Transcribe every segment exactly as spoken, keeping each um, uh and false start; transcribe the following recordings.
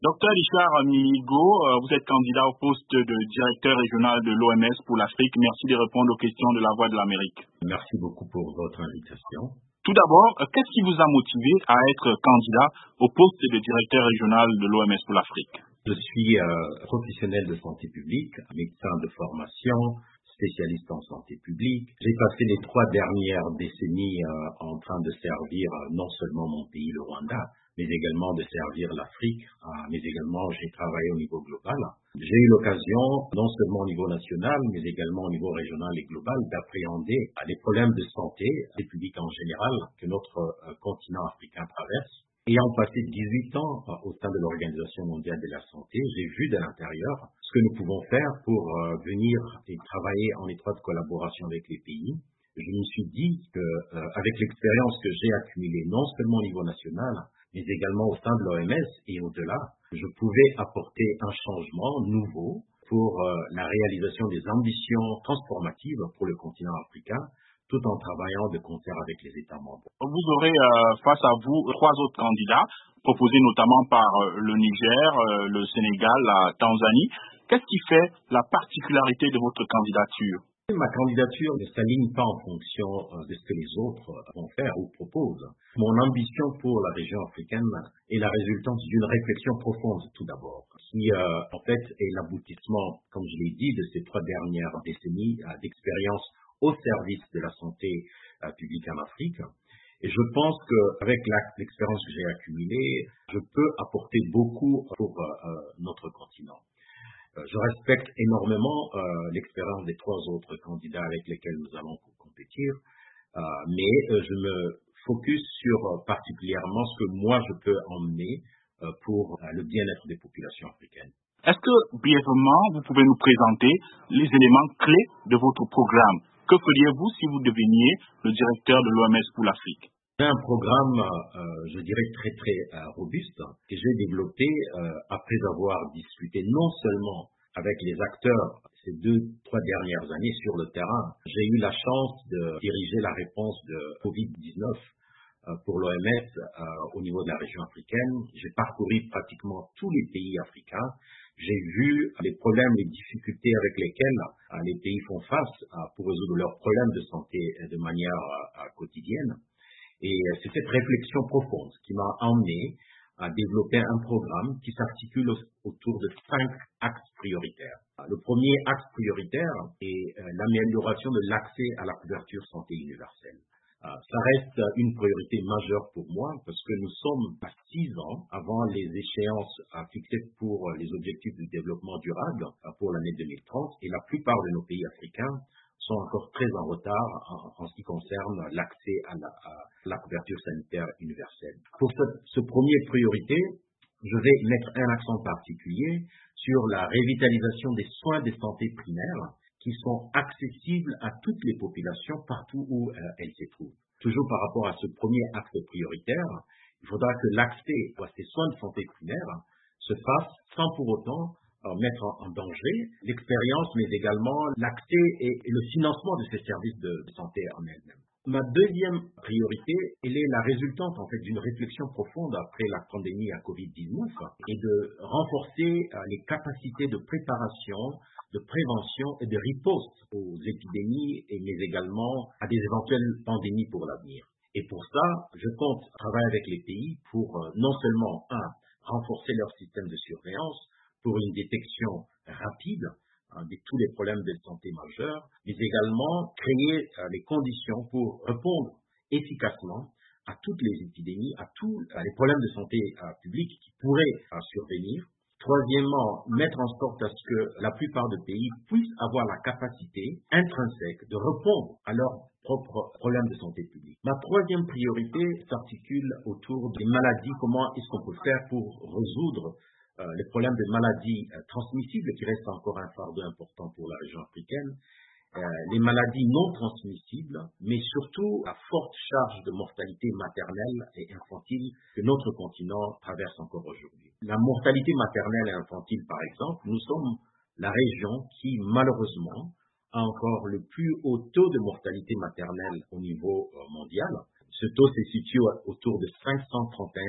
Docteur Richard Mihigo, euh, vous êtes candidat au poste de directeur régional de l'O M S pour l'Afrique. Merci de répondre aux questions de la Voix de l'Amérique. Merci beaucoup pour votre invitation. Tout d'abord, euh, qu'est-ce qui vous a motivé à être candidat au poste de directeur régional de l'O M S pour l'Afrique? Je suis euh, professionnel de santé publique, médecin de formation, spécialiste en santé publique. J'ai passé les trois dernières décennies euh, en train de servir euh, non seulement mon pays, le Rwanda, mais également de servir l'Afrique, euh, mais également j'ai travaillé au niveau global. J'ai eu l'occasion, non seulement au niveau national, mais également au niveau régional et global, d'appréhender les problèmes de santé, des publics en général, que notre euh, continent africain traverse. Ayant passé dix-huit ans euh, au sein de l'Organisation mondiale de la santé, j'ai vu de l'intérieur ce que nous pouvons faire pour euh, venir et travailler en étroite collaboration avec les pays. Je me suis dit que, euh, avec l'expérience que j'ai accumulée, non seulement au niveau national, mais également au sein de l'O M S et au-delà, je pouvais apporter un changement nouveau pour euh, la réalisation des ambitions transformatives pour le continent africain, tout en travaillant de concert avec les États membres. Vous aurez euh, face à vous trois autres candidats, proposés notamment par euh, le Niger, euh, le Sénégal, la Tanzanie. Qu'est-ce qui fait la particularité de votre candidature? Ma candidature ne s'aligne pas en fonction de ce que les autres vont faire ou proposent. Mon ambition pour la région africaine est la résultante d'une réflexion profonde tout d'abord, qui euh, en fait est l'aboutissement, comme je l'ai dit, de ces trois dernières décennies euh, d'expérience au service de la santé euh, publique en Afrique. Et je pense qu'avec l'expérience que j'ai accumulée, je peux apporter beaucoup pour euh, notre continent. Je respecte énormément euh, l'expérience des trois autres candidats avec lesquels nous allons compétir, euh, mais euh, je me focus sur euh, particulièrement ce que moi je peux emmener euh, pour euh, le bien-être des populations africaines. Est-ce que, brièvement, vous pouvez nous présenter les éléments clés de votre programme? Que feriez-vous si vous deveniez le directeur de l'O M S pour l'Afrique? C'est un programme, euh, je dirais, très très euh, robuste que j'ai développé euh, après avoir discuté non seulement avec les acteurs ces deux, trois dernières années sur le terrain. J'ai eu la chance de diriger la réponse de covid dix-neuf euh, pour l'O M S euh, au niveau de la région africaine. J'ai parcouru pratiquement tous les pays africains. J'ai vu les problèmes, les difficultés avec lesquels euh, les pays font face euh, pour résoudre leurs problèmes de santé de manière euh, quotidienne. Et c'est cette réflexion profonde qui m'a emmené à développer un programme qui s'articule autour de cinq axes prioritaires. Le premier axe prioritaire est l'amélioration de l'accès à la couverture santé universelle. Ça reste une priorité majeure pour moi parce que nous sommes à six ans avant les échéances fixées pour les objectifs de développement durable pour l'année deux mille trente et la plupart de nos pays africains sont encore très en retard en, en ce qui concerne l'accès à la, à la couverture sanitaire universelle. Pour ce, ce premier priorité, je vais mettre un accent particulier sur la revitalisation des soins de santé primaires qui sont accessibles à toutes les populations partout où euh, elles se trouvent. Toujours par rapport à ce premier axe prioritaire, il faudra que l'accès à ces soins de santé primaires se fasse sans pour autant euh, mettre en, en danger l'expérience, mais également l'accès et, et le financement de ces services de, de santé en elles-mêmes. Ma deuxième priorité, elle est la résultante en fait d'une réflexion profonde après la pandémie à covid dix-neuf et de renforcer euh, les capacités de préparation, de prévention et de riposte aux épidémies, et, mais également à des éventuelles pandémies pour l'avenir. Et pour ça, je compte travailler avec les pays pour euh, non seulement, un, renforcer leur système de surveillance pour une détection rapide hein, de tous les problèmes de santé majeurs, mais également créer euh, les conditions pour répondre efficacement à toutes les épidémies, à tous à les problèmes de santé euh, publique qui pourraient euh, survenir. Troisièmement, mettre en sorte à ce que la plupart des pays puissent avoir la capacité intrinsèque de répondre à leurs propres problèmes de santé publique. Ma troisième priorité s'articule autour des maladies. Comment est-ce qu'on peut faire pour résoudre euh, les problèmes de maladies euh, transmissibles qui restent encore un fardeau important pour la région africaine, euh, les maladies non transmissibles, mais surtout la forte charge de mortalité maternelle et infantile que notre continent traverse encore aujourd'hui. La mortalité maternelle et infantile, par exemple, nous sommes la région qui, malheureusement, a encore le plus haut taux de mortalité maternelle au niveau mondial. Ce taux se situe autour de cinq cent trente et un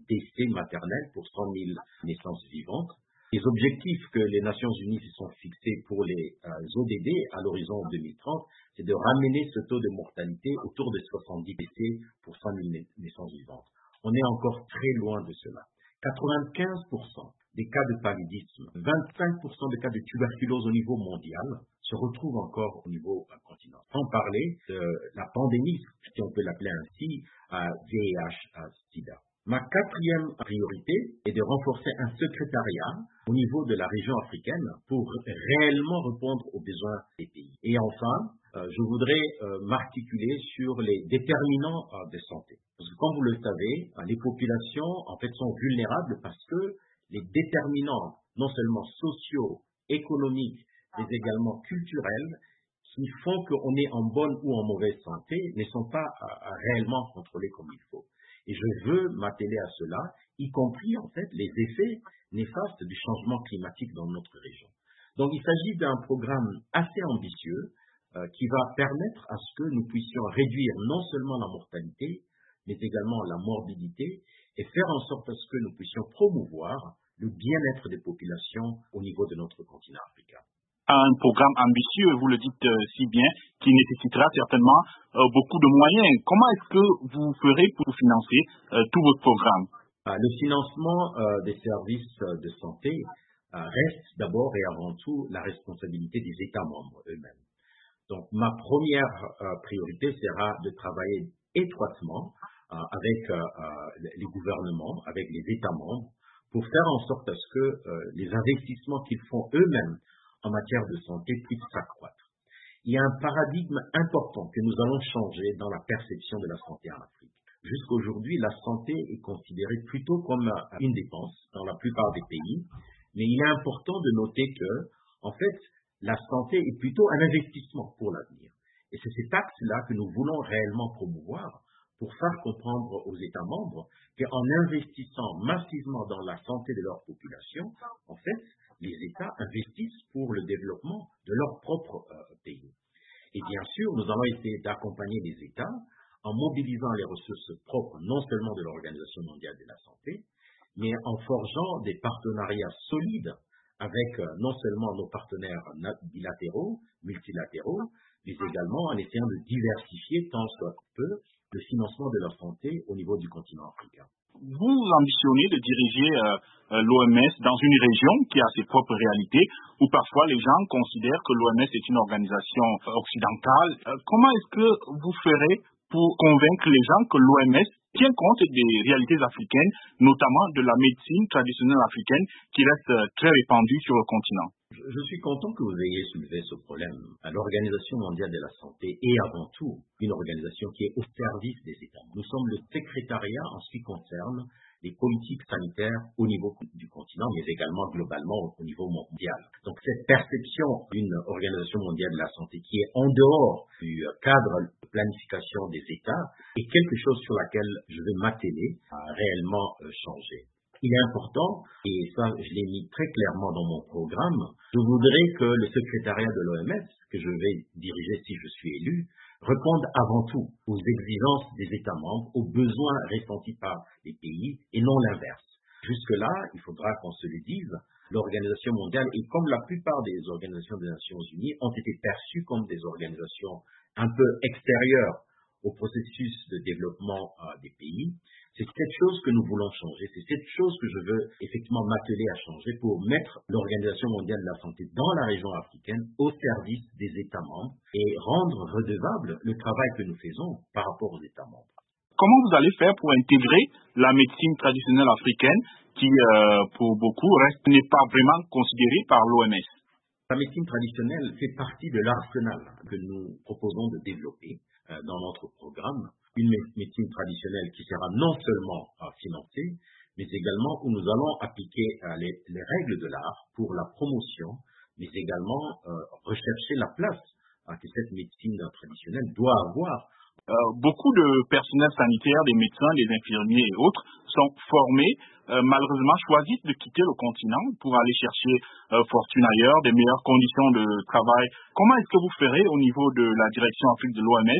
décès maternels pour cent mille naissances vivantes. Les objectifs que les Nations Unies se sont fixés pour les euh, O D D à l'horizon deux mille trente, c'est de ramener ce taux de mortalité autour de soixante-dix décès pour cent mille naissances vivantes. On est encore très loin de cela. quatre-vingt-quinze pour cent des cas de paludisme, vingt-cinq pour cent des cas de tuberculose au niveau mondial se retrouvent encore au niveau euh, continent. Sans parler de la pandémie, si on peut l'appeler ainsi, à V I H sida. Ma quatrième priorité est de renforcer un secrétariat au niveau de la région africaine pour réellement répondre aux besoins des pays. Et enfin, euh, je voudrais euh, m'articuler sur les déterminants euh, de santé. Parce que comme vous le savez, euh, les populations en fait sont vulnérables parce que les déterminants, non seulement sociaux, économiques, mais également culturels, qui font qu'on est en bonne ou en mauvaise santé, ne sont pas euh, réellement contrôlés comme il faut. Et je veux m'atteler à cela, y compris en fait les effets néfastes du changement climatique dans notre région. Donc il s'agit d'un programme assez ambitieux euh, qui va permettre à ce que nous puissions réduire non seulement la mortalité, mais également la morbidité et faire en sorte à ce que nous puissions promouvoir le bien-être des populations au niveau de notre continent africain. Un programme ambitieux, vous le dites euh, si bien, qui nécessitera certainement euh, beaucoup de moyens. Comment est-ce que vous ferez pour financer euh, tout votre programme? Ah, le financement euh, des services de santé euh, reste d'abord et avant tout la responsabilité des États membres eux-mêmes. Donc ma première euh, priorité sera de travailler étroitement euh, avec euh, euh, les gouvernements, avec les États membres, pour faire en sorte à ce que euh, les investissements qu'ils font eux-mêmes en matière de santé puissent s'accroître. Il y a un paradigme important que nous allons changer dans la perception de la santé en Afrique. Jusqu'aujourd'hui, la santé est considérée plutôt comme une dépense dans la plupart des pays, mais il est important de noter que, en fait, la santé est plutôt un investissement pour l'avenir. Et c'est cet axe-là que nous voulons réellement promouvoir pour faire comprendre aux États membres qu'en investissant massivement dans la santé de leur population, en fait, les États investissent pour le développement de leur propre euh, pays. Et bien sûr, nous allons essayer d'accompagner les États en mobilisant les ressources propres, non seulement de l'Organisation mondiale de la santé, mais en forgeant des partenariats solides avec euh, non seulement nos partenaires bilatéraux, multilatéraux, mais également en essayant de diversifier tant soit peu le financement de leur santé au niveau du continent africain. Vous ambitionnez de diriger euh, l'O M S dans une région qui a ses propres réalités, où parfois les gens considèrent que l'O M S est une organisation occidentale. Euh, comment est-ce que vous ferez pour convaincre les gens que l'O M S tient compte des réalités africaines, notamment de la médecine traditionnelle africaine qui reste très répandue sur le continent? Je suis content que vous ayez soulevé ce problème. L'Organisation mondiale de la santé est avant tout une organisation qui est au service des États. Nous sommes le secrétariat en ce qui concerne les politiques sanitaires au niveau du continent, mais également globalement au niveau mondial. Donc cette perception d'une Organisation mondiale de la santé qui est en dehors du cadre de planification des États est quelque chose sur laquelle je vais m'atteler à réellement changer. Il est important, et ça je l'ai mis très clairement dans mon programme, je voudrais que le secrétariat de l'O M S, que je vais diriger si je suis élu, réponde avant tout aux exigences des États membres, aux besoins ressentis par les pays, et non l'inverse. Jusque-là, il faudra qu'on se le dise, l'Organisation mondiale, et comme la plupart des organisations des Nations Unies, ont été perçues comme des organisations un peu extérieures au processus de développement euh, des pays. C'est cette chose que nous voulons changer, c'est cette chose que je veux effectivement m'atteler à changer pour mettre l'Organisation mondiale de la santé dans la région africaine au service des États membres et rendre redevable le travail que nous faisons par rapport aux États membres. Comment vous allez faire pour intégrer la médecine traditionnelle africaine qui, euh, pour beaucoup, reste n'est pas vraiment considérée par l'O M S? La médecine traditionnelle fait partie de l'arsenal que nous proposons de développer euh, dans notre programme. Une médecine traditionnelle qui sera non seulement euh, financée, mais également où nous allons appliquer euh, les, les règles de l'art pour la promotion, mais également euh, rechercher la place euh, que cette médecine traditionnelle doit avoir. Euh, beaucoup de personnels sanitaires, des médecins, des infirmiers et autres sont formés, euh, malheureusement choisissent de quitter le continent pour aller chercher euh, fortune ailleurs, des meilleures conditions de travail. Comment est-ce que vous ferez au niveau de la direction Afrique de l'O M S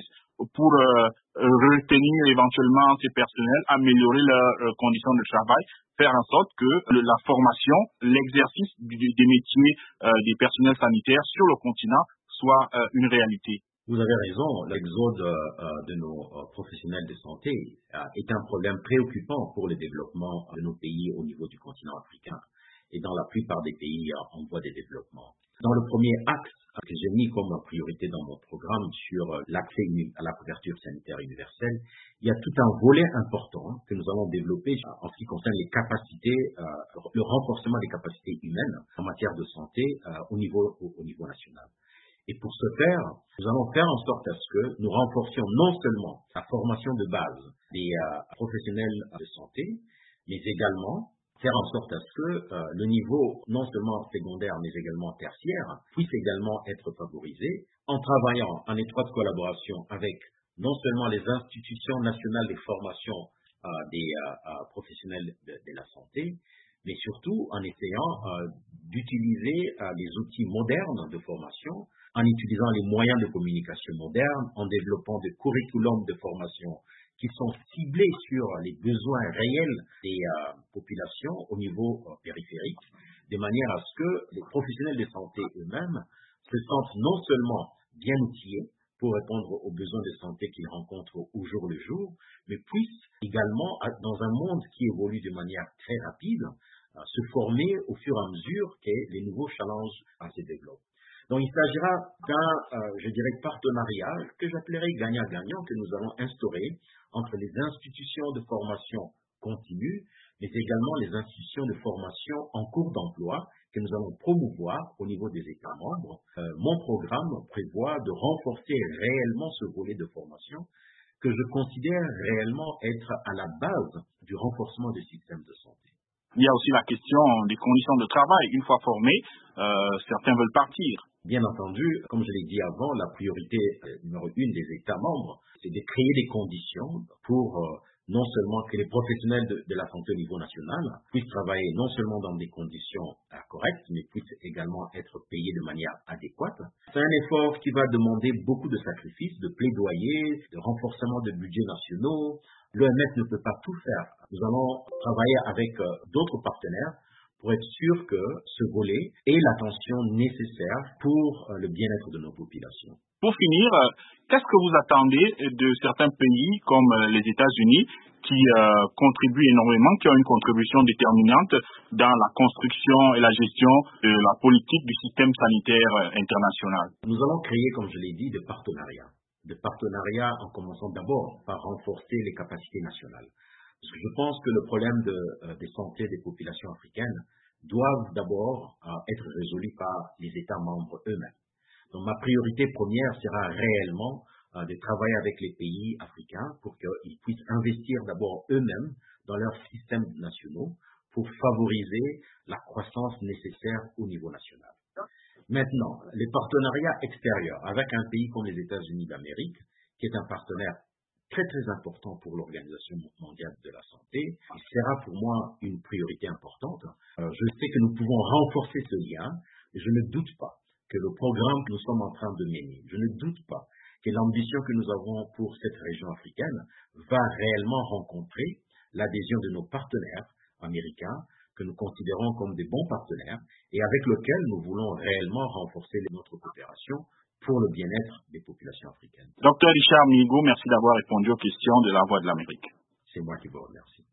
pour euh, retenir éventuellement ces personnels, améliorer leurs euh, conditions de travail, faire en sorte que le, la formation, l'exercice du, des métiers euh, des personnels sanitaires sur le continent soit euh, une réalité. Vous avez raison, l'exode euh, de nos euh, professionnels de santé euh, est un problème préoccupant pour le développement de nos pays au niveau du continent africain et dans la plupart des pays euh, en voie de développement. Dans le premier axe euh, que j'ai mis comme priorité dans mon programme sur euh, l'accès à la couverture sanitaire universelle, il y a tout un volet important que nous allons développer euh, en ce qui concerne les capacités, euh, le renforcement des capacités humaines en matière de santé euh, au niveau, au, au niveau national. Et pour ce faire, nous allons faire en sorte à ce que nous renforcions non seulement la formation de base des euh, professionnels de santé, mais également faire en sorte à ce que euh, le niveau non seulement secondaire, mais également tertiaire, puisse également être favorisé en travaillant en étroite collaboration avec non seulement les institutions nationales de formation euh, des euh, professionnels de, de la santé, mais surtout en essayant euh, d'utiliser euh, les outils modernes de formation, en utilisant les moyens de communication modernes, en développant des curriculums de formation qui sont ciblés sur les besoins réels des euh, populations au niveau euh, périphérique, de manière à ce que les professionnels de santé eux-mêmes se sentent non seulement bien outillés pour répondre aux besoins de santé qu'ils rencontrent au jour le jour, mais puissent également, dans un monde qui évolue de manière très rapide, euh, se former au fur et à mesure que les nouveaux challenges euh, se développent. Donc, il s'agira d'un, euh, je dirais, partenariat que j'appellerais gagnant-gagnant que nous allons instaurer entre les institutions de formation continue, mais également les institutions de formation en cours d'emploi que nous allons promouvoir au niveau des États membres. Euh, mon programme prévoit de renforcer réellement ce volet de formation que je considère réellement être à la base du renforcement du système de santé. Il y a aussi la question des conditions de travail. Une fois formés, euh, certains veulent partir. Bien entendu, comme je l'ai dit avant, la priorité euh, numéro une des États membres, c'est de créer des conditions pour euh, non seulement que les professionnels de, de la santé au niveau national puissent travailler non seulement dans des conditions euh, correctes, mais puissent également être payés de manière adéquate. C'est un effort qui va demander beaucoup de sacrifices, de plaidoyer, de renforcement de budgets nationaux. L'O M S ne peut pas tout faire. Nous allons travailler avec euh, d'autres partenaires pour être sûr que ce volet ait l'attention nécessaire pour euh, le bien-être de nos populations. Pour finir, euh, qu'est-ce que vous attendez de certains pays comme euh, les États-Unis qui euh, contribuent énormément, qui ont une contribution déterminante dans la construction et la gestion de la politique du système sanitaire euh, international? Nous allons créer, comme je l'ai dit, des partenariats. Des partenariats en commençant d'abord par renforcer les capacités nationales. Parce que je pense que le problème de, euh, de santé des populations africaines doivent d'abord euh, être résolus par les États membres eux-mêmes. Donc ma priorité première sera réellement euh, de travailler avec les pays africains pour qu'ils puissent investir d'abord eux-mêmes dans leurs systèmes nationaux pour favoriser la croissance nécessaire au niveau national. Maintenant, les partenariats extérieurs avec un pays comme les États-Unis d'Amérique, qui est un partenaire très très important pour l'Organisation mondiale de la santé, sera pour moi une priorité importante. Euh, je sais que nous pouvons renforcer ce lien, et je ne doute pas que le programme que nous sommes en train de mener, je ne doute pas que l'ambition que nous avons pour cette région africaine va réellement rencontrer l'adhésion de nos partenaires américains, que nous considérons comme des bons partenaires et avec lesquels nous voulons réellement renforcer notre coopération pour le bien-être des populations africaines. Docteur Richard Mihigo, merci d'avoir répondu aux questions de la Voix de l'Amérique. C'est moi qui vous remercie.